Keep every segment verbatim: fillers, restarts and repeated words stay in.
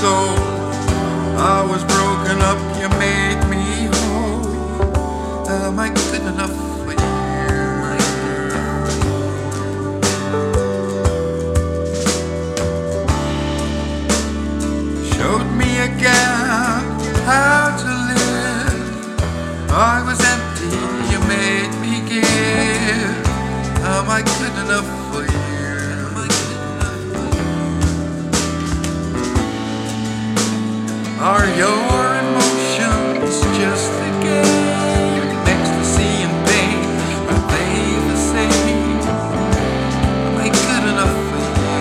soul. I was broken up, you made me whole. Am I good enough for you? Showed me again how to live. I was empty, you made me give. Am I good enough for you? Are your emotions just a game? Ecstasy and pain, are they the same? Am I good enough for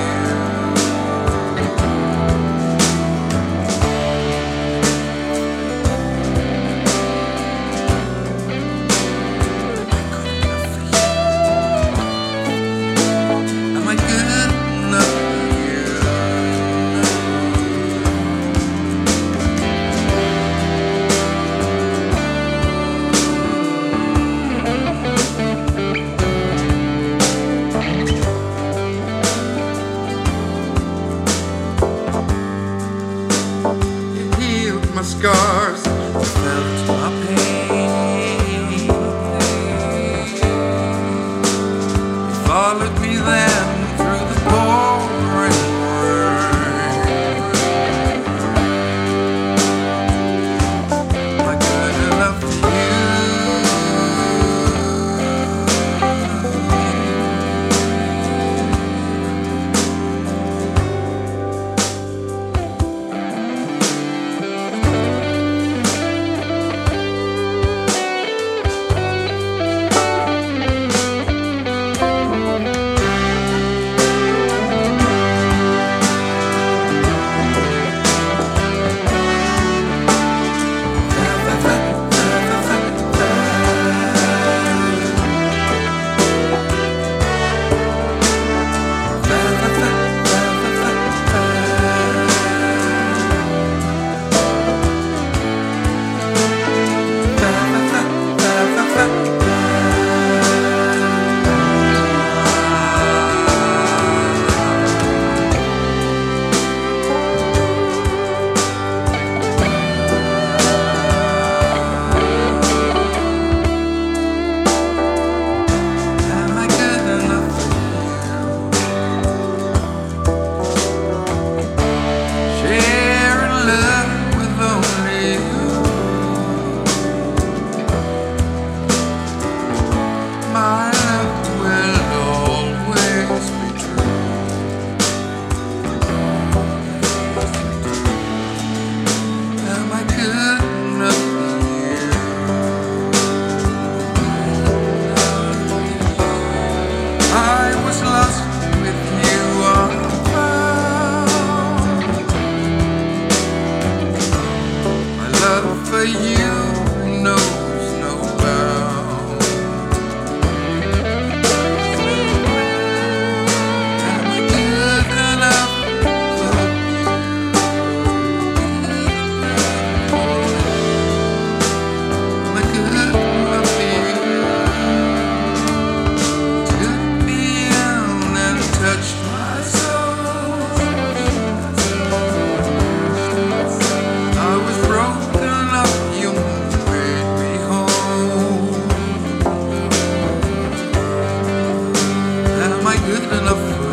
you? Am I good enough for you? My scars felt my pain. You followed me then through the pouring rain. Am I good enough for you? For you knows no bound. Am I good enough for you? Am I good enough for you? Took me in and touched my soul. I was broken. You made me whole. Am I good enough for